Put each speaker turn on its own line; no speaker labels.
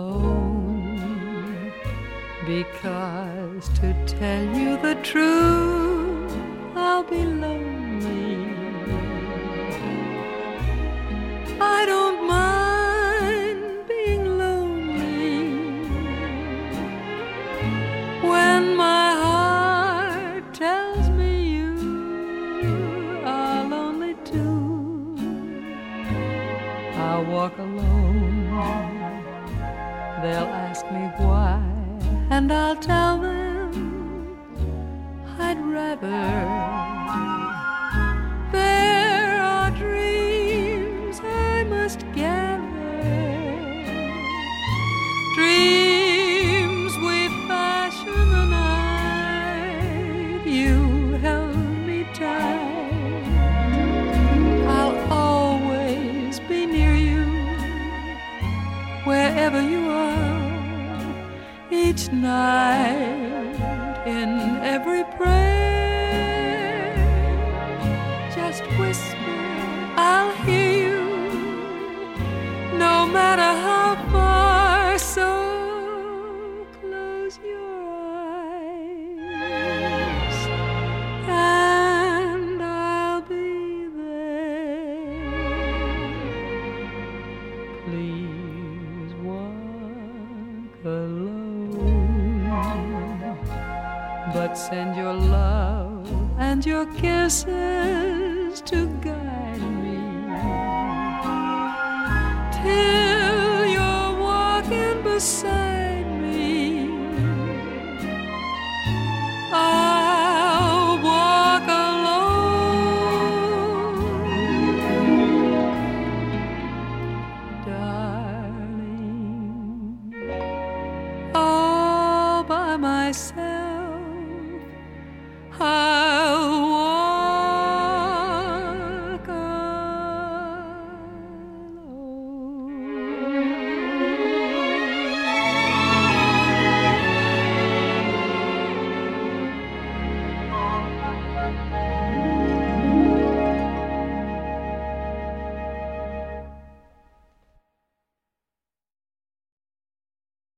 alone, because to tell you the truth, I'll be lonely. I don't mind being lonely when my heart tells me you are lonely too. I'll walk alone, they'll ask me why, and I'll tell them I'd rather. There are dreams I must gather, dreams we fashion the night you held me tight. I'll always be near you, wherever you are, each night, in every prayer. Just whisper, I'll hear you, no matter how far. So close your eyes, and I'll be there. Please walk alone, but send your love and your kisses to guide me till you're walking beside